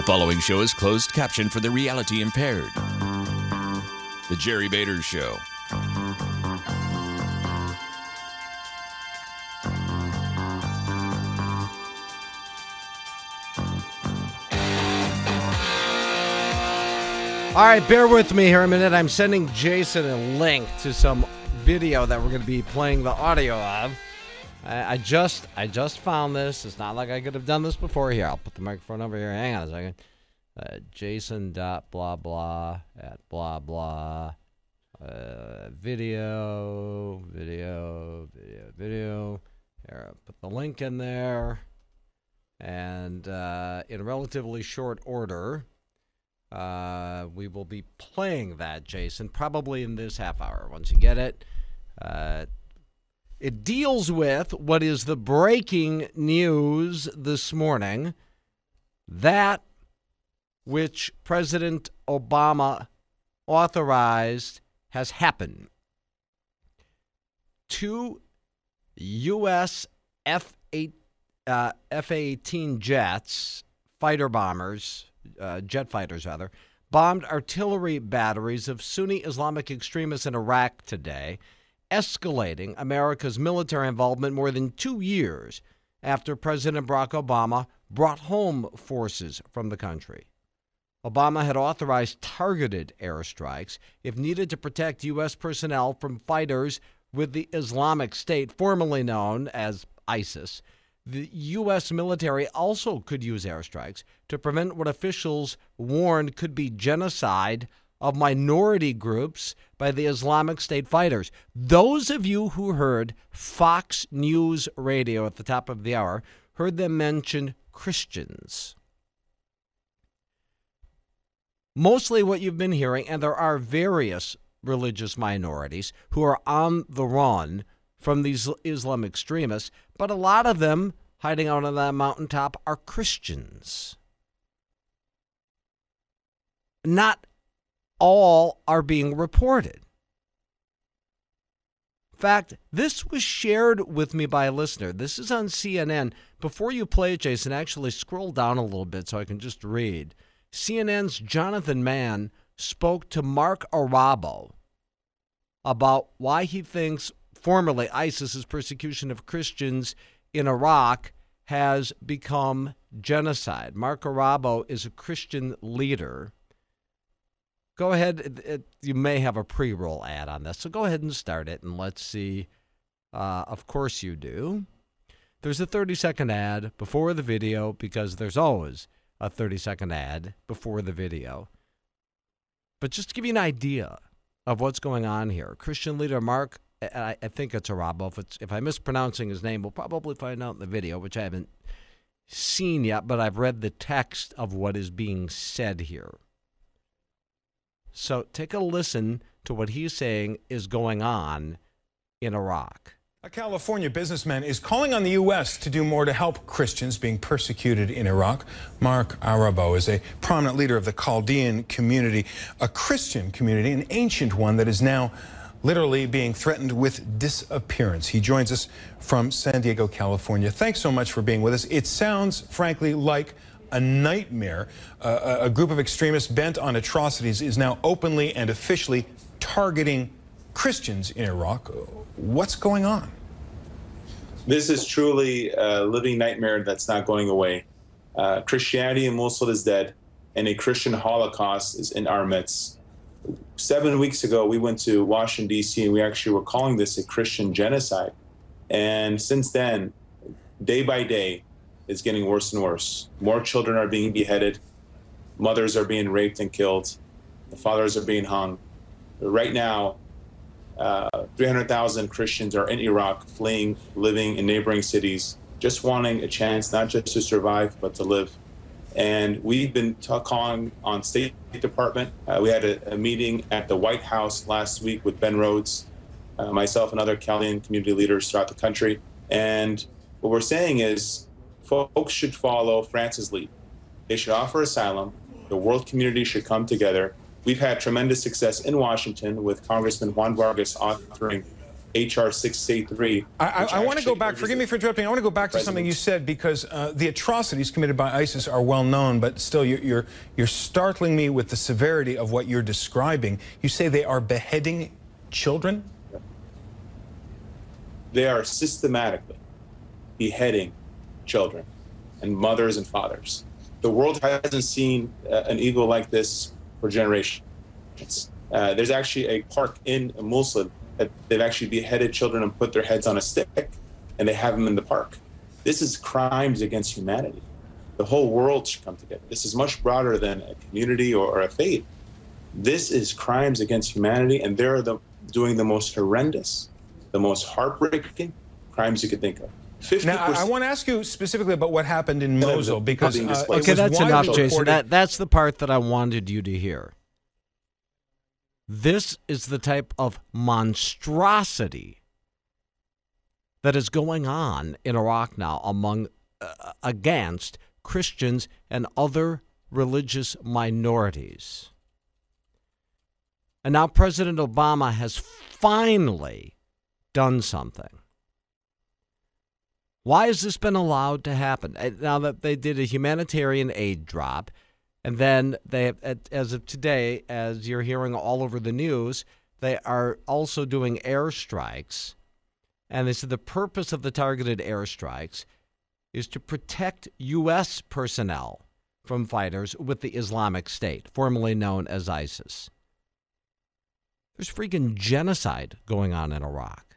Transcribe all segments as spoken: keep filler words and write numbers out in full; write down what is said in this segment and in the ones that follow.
The following show is closed caption for the reality impaired. The Jerry Bader Show. All right, bear with me here a minute. I'm sending Jason a link to some video that we're going to be playing the audio of. I, I just I just found this. It's not like I could have done this before. Here, I'll put the microphone over here. Hang on a second. Uh, Jason dot blah blah at blah blah. Uh, video, video, video, video. Here, I'll put the link in there. And uh, in relatively short order, uh, we will be playing that, Jason, probably in this half hour. Once you get it, uh, it deals with what is the breaking news this morning, that which President Obama authorized has happened. Two U S F eighteen jets, fighter bombers, uh, jet fighters rather, bombed artillery batteries of Sunni Islamic extremists in Iraq today, escalating America's military involvement more than two years after President Barack Obama brought home forces from the country. Obama had authorized targeted airstrikes if needed to protect U S personnel from fighters with the Islamic State, formerly known as ISIS. The U S military also could use airstrikes to prevent what officials warned could be genocide of minority groups by the Islamic State fighters. Those of you who heard Fox News Radio at the top of the hour heard them mention Christians. Mostly what you've been hearing, and there are various religious minorities who are on the run from these Islam extremists, but a lot of them hiding out on that mountaintop are Christians. Not all are being reported. In fact, this was shared with me by a listener. This is on C N N. Before you play it, Jason, actually scroll down a little bit so I can just read. C N N's Jonathan Mann spoke to Mark Arabo about why he thinks formerly ISIS's persecution of Christians in Iraq has become genocide. Mark Arabo is a Christian leader. Go ahead. It, it, you may have a pre-roll ad on this, so go ahead and start it, and let's see. Uh, of course you do. There's a thirty-second ad before the video because there's always a thirty-second ad before the video. But just to give you an idea of what's going on here, Christian leader Mark, I, I think it's Arabo. If, it's, if I'm mispronouncing his name, we'll probably find out in the video, which I haven't seen yet, but I've read the text of what is being said here. So take a listen to what he's saying is going on in Iraq. A California businessman is calling on the U S to do more to help Christians being persecuted in Iraq. Mark Arabo is a prominent leader of the Chaldean community, a Christian community, an ancient one that is now literally being threatened with disappearance. He joins us from San Diego, California. Thanks so much for being with us. It sounds, frankly, like a nightmare. Uh, a group of extremists bent on atrocities is now openly and officially targeting Christians in Iraq. What's going on? This is truly a living nightmare that's not going away. Uh, Christianity in Mosul is dead, and a Christian Holocaust is in our midst. Seven weeks ago, we went to Washington, D C, and we actually were calling this a Christian genocide. And since then, day by day, it's getting worse and worse. More children are being beheaded. Mothers are being raped and killed. The fathers are being hung. Right now, uh, three hundred thousand Christians are in Iraq, fleeing, living in neighboring cities, just wanting a chance not just to survive, but to live. And we've been t- calling on State Department. Uh, we had a, a meeting at the White House last week with Ben Rhodes, uh, myself and other Chaldean community leaders throughout the country. And what we're saying is folks should follow France's lead. They should offer asylum. The world community should come together. We've had tremendous success in Washington with Congressman Juan Vargas authoring H R six eighty-three. I, I, I want to go back, forgive me for interrupting, I want to go back to something you said, because uh, the atrocities committed by ISIS are well known, but still you're, you're, you're startling me with the severity of what you're describing. You say they are beheading children? They are systematically beheading children and mothers and fathers. The world hasn't seen uh, an evil like this for generations. Uh, there's actually a park in Mosul that they've actually beheaded children and put their heads on a stick, and they have them in the park. This is crimes against humanity. The whole world should come together. This is much broader than a community or, or a faith. This is crimes against humanity, and they're the, doing the most horrendous, the most heartbreaking crimes you could think of. Now, I, I want to ask you specifically about what happened in Mosul, because uh, okay, that's enough, reported. Jason. That, that's the part that I wanted you to hear. This is the type of monstrosity that is going on in Iraq now among uh, against Christians and other religious minorities. And now President Obama has finally done something. Why has this been allowed to happen? Now that they did a humanitarian aid drop, and then they, as of today, as you're hearing all over the news, they are also doing airstrikes. And they said the purpose of the targeted airstrikes is to protect U S personnel from fighters with the Islamic State, formerly known as ISIS. There's freaking genocide going on in Iraq.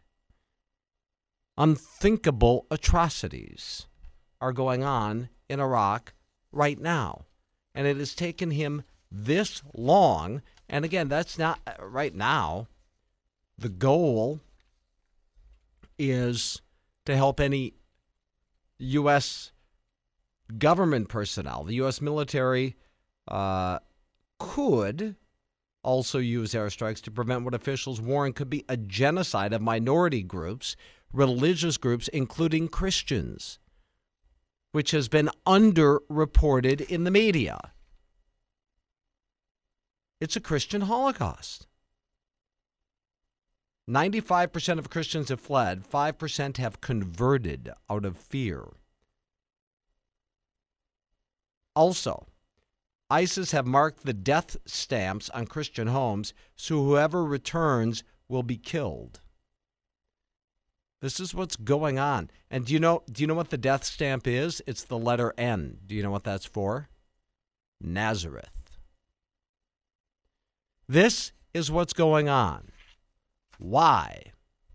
Unthinkable atrocities are going on in Iraq right now. And it has taken him this long. And again, that's not right now. The goal is to help any U S government personnel. The U S military uh, could also use airstrikes to prevent what officials warn could be a genocide of minority groups, religious groups, including Christians, which has been underreported in the media. It's a Christian Holocaust. ninety-five percent of Christians have fled. five percent have converted out of fear. Also, ISIS have marked the death stamps on Christian homes, so whoever returns will be killed. This is what's going on. And do you know do you know what the death stamp is? It's the letter N. Do you know what that's for? Nazareth. This is what's going on. Why?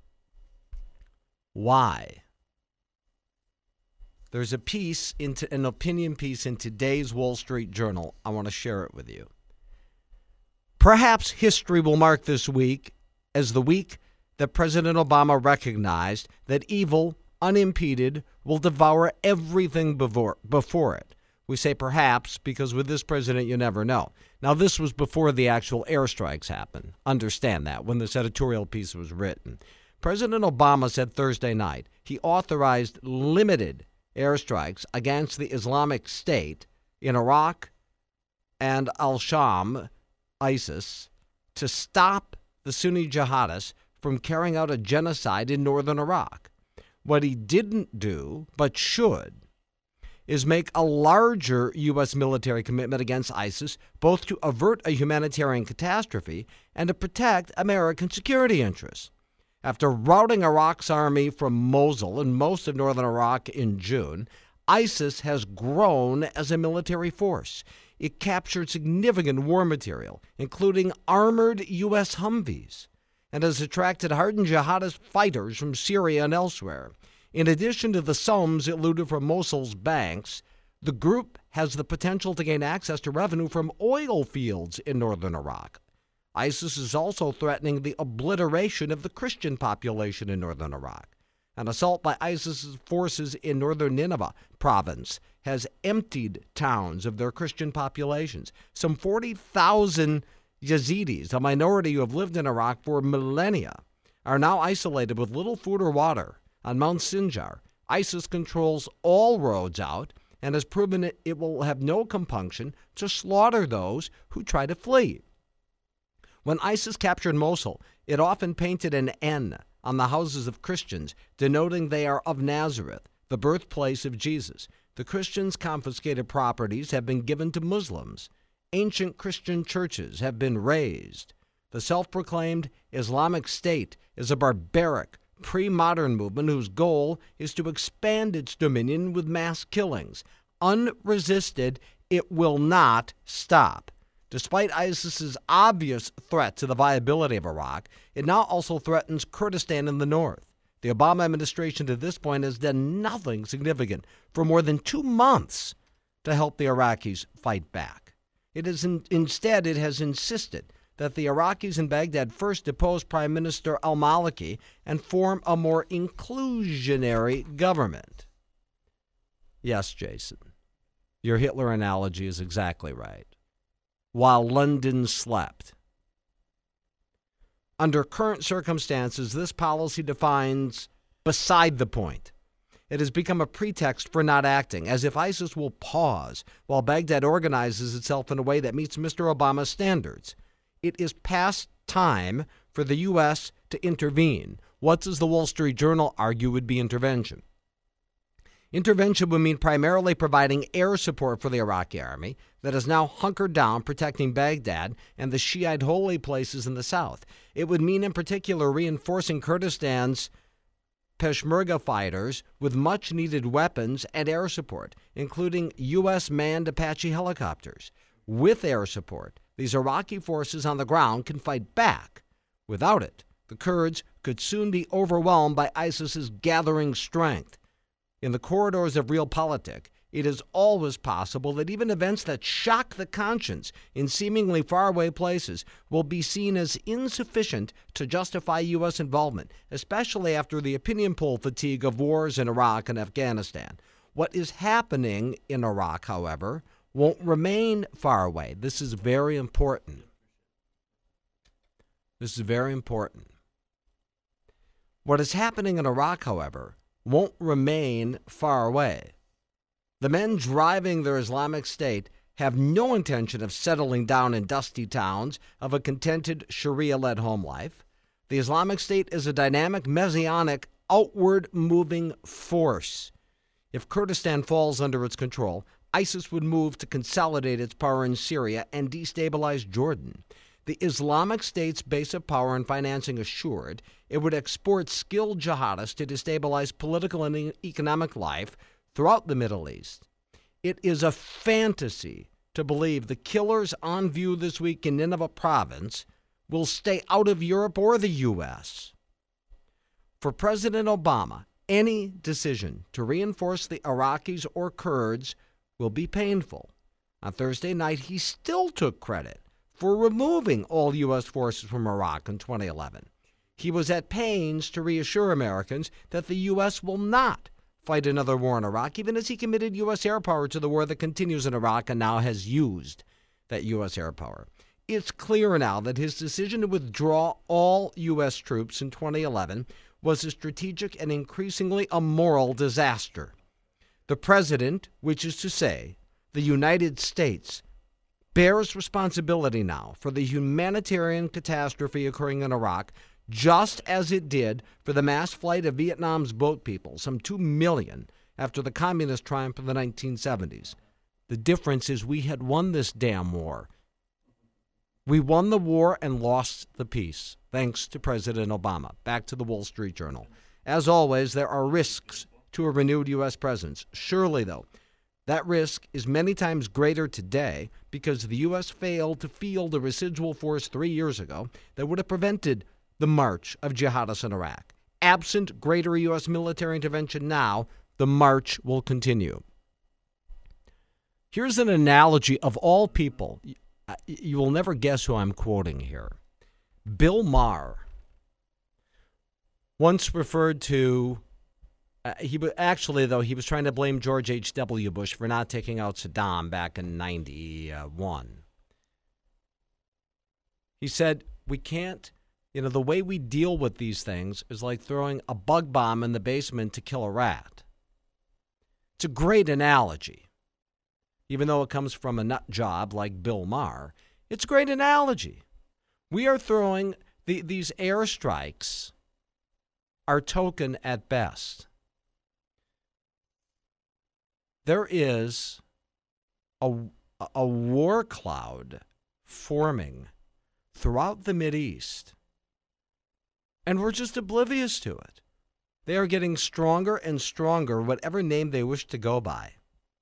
Why? There's a piece, into an opinion piece in today's Wall Street Journal. I want to share it with you. Perhaps history will mark this week as the week that President Obama recognized that evil, unimpeded, will devour everything before, before it. We say perhaps because with this president, you never know. Now, this was before the actual airstrikes happened. Understand that when this editorial piece was written. President Obama said Thursday night he authorized limited airstrikes against the Islamic State in Iraq and al-Sham, ISIS, to stop the Sunni jihadists from carrying out a genocide in northern Iraq. What he didn't do, but should, is make a larger U S military commitment against ISIS, both to avert a humanitarian catastrophe and to protect American security interests. After routing Iraq's army from Mosul and most of northern Iraq in June, ISIS has grown as a military force. It captured significant war material, including armored U S Humvees, and has attracted hardened jihadist fighters from Syria and elsewhere. In addition to the sums it looted from Mosul's banks, the group has the potential to gain access to revenue from oil fields in northern Iraq. ISIS is also threatening the obliteration of the Christian population in northern Iraq. An assault by ISIS's forces in northern Nineveh province has emptied towns of their Christian populations. Some forty thousand Yazidis, a minority who have lived in Iraq for millennia, are now isolated with little food or water. On Mount Sinjar, ISIS controls all roads out and has proven it, it will have no compunction to slaughter those who try to flee. When ISIS captured Mosul, it often painted an N on the houses of Christians, denoting they are of Nazareth, the birthplace of Jesus. The Christians' confiscated properties have been given to Muslims. Ancient Christian churches have been razed. The self-proclaimed Islamic State is a barbaric, pre-modern movement whose goal is to expand its dominion with mass killings. Unresisted, it will not stop. Despite ISIS's obvious threat to the viability of Iraq, it now also threatens Kurdistan in the north. The Obama administration to this point has done nothing significant for more than two months to help the Iraqis fight back. It is in, instead, it has insisted that the Iraqis in Baghdad first depose Prime Minister al-Maliki and form a more inclusionary government. Yes, Jason, your Hitler analogy is exactly right. While London slept. Under current circumstances, this policy defines beside the point. It has become a pretext for not acting, as if ISIS will pause while Baghdad organizes itself in a way that meets Mister Obama's standards. It is past time for the U S to intervene. What does the Wall Street Journal argue would be intervention? Intervention would mean primarily providing air support for the Iraqi army that is now hunkered down protecting Baghdad and the Shiite holy places in the south. It would mean in particular reinforcing Kurdistan's Peshmerga fighters with much-needed weapons and air support, including U S manned Apache helicopters. With air support, these Iraqi forces on the ground can fight back. Without it, the Kurds could soon be overwhelmed by ISIS's gathering strength. In the corridors of realpolitik, it is always possible that even events that shock the conscience in seemingly faraway places will be seen as insufficient to justify U S involvement, especially after the opinion poll fatigue of wars in Iraq and Afghanistan. What is happening in Iraq, however, won't remain far away. This is very important. This is very important. What is happening in Iraq, however, won't remain far away. The men driving their Islamic State have no intention of settling down in dusty towns of a contented Sharia-led home life. The Islamic State is a dynamic, messianic, outward-moving force. If Kurdistan falls under its control, ISIS would move to consolidate its power in Syria and destabilize Jordan. The Islamic State's base of power and financing assured, it would export skilled jihadists to destabilize political and economic life throughout the Middle East. It is a fantasy to believe the killers on view this week in Nineveh province will stay out of Europe or the U S. For President Obama, any decision to reinforce the Iraqis or Kurds will be painful. On Thursday night, he still took credit for removing all U S forces from Iraq in twenty eleven. He was at pains to reassure Americans that the U S will not fight another war in Iraq, even as he committed U S air power to the war that continues in Iraq and now has used that U S air power. It's clear now that his decision to withdraw all U S troops in twenty eleven was a strategic and increasingly a moral disaster. The president, which is to say, the United States, bears responsibility now for the humanitarian catastrophe occurring in Iraq, just as it did for the mass flight of Vietnam's boat people, some two million, after the communist triumph of the nineteen seventies. The difference is we had won this damn war. We won the war and lost the peace, thanks to President Obama. Back to the Wall Street Journal. As always, there are risks to a renewed U S presence. Surely, though, that risk is many times greater today because the U S failed to field a residual force three years ago that would have prevented the march of jihadists in Iraq. Absent greater U S military intervention now, the march will continue. Here's an analogy of all people. You will never guess who I'm quoting here. Bill Maher once referred to, uh, he actually, though, he was trying to blame George H W. Bush for not taking out Saddam back in ninety-one. He said, we can't, you know, the way we deal with these things is like throwing a bug bomb in the basement to kill a rat. It's a great analogy. Even though it comes from a nut job like Bill Maher, it's a great analogy. We are throwing the, these airstrikes are token at best. There is a, a war cloud forming throughout the Mideast, and we're just oblivious to it. They are getting stronger and stronger, whatever name they wish to go by.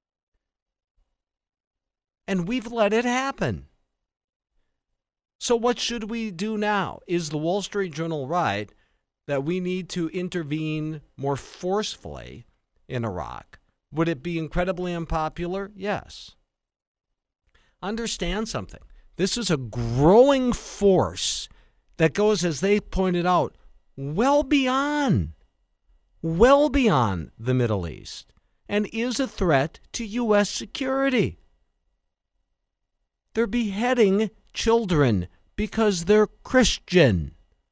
And we've let it happen. So what should we do now? Is the Wall Street Journal right that we need to intervene more forcefully in Iraq? Would it be incredibly unpopular? Yes. Understand something. This is a growing force that goes, as they pointed out, well beyond, well beyond the Middle East, and is a threat to U S security. They're beheading children because they're Christian.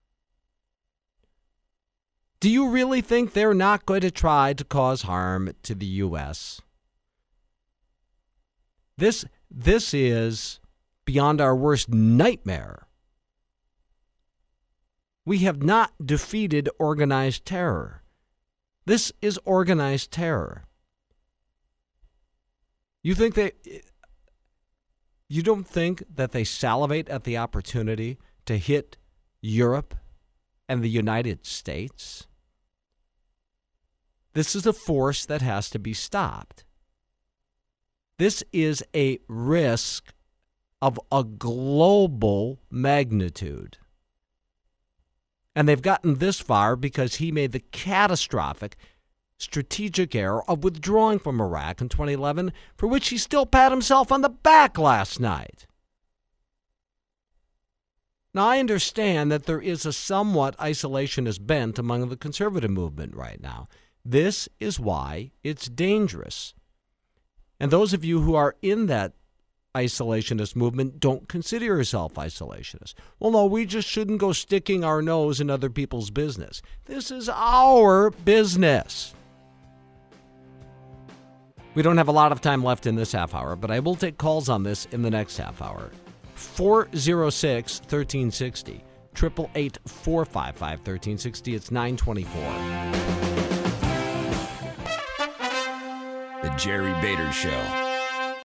Do you really think they're not going to try to cause harm to the U S? This, this is beyond our worst nightmare. We have not defeated organized terror. This is organized terror. You think they... You don't think that they salivate at the opportunity to hit Europe and the United States? This is a force that has to be stopped. This is a risk of a global magnitude. And they've gotten this far because he made the catastrophic strategic error of withdrawing from Iraq in twenty eleven, for which he still pat himself on the back last night. Now, I understand that there is a somewhat isolationist bent among the conservative movement right now. This is why it's dangerous. And those of you who are in that isolationist movement don't consider yourself isolationist. Well, no, we just shouldn't go sticking our nose in other people's business. This is our business. We don't have a lot of time left in this half hour, but I will take calls on this in the next half hour. four oh six, one three six oh, eight eight eight, four five five, one three six oh. It's nine twenty-four. The Jerry Bader Show.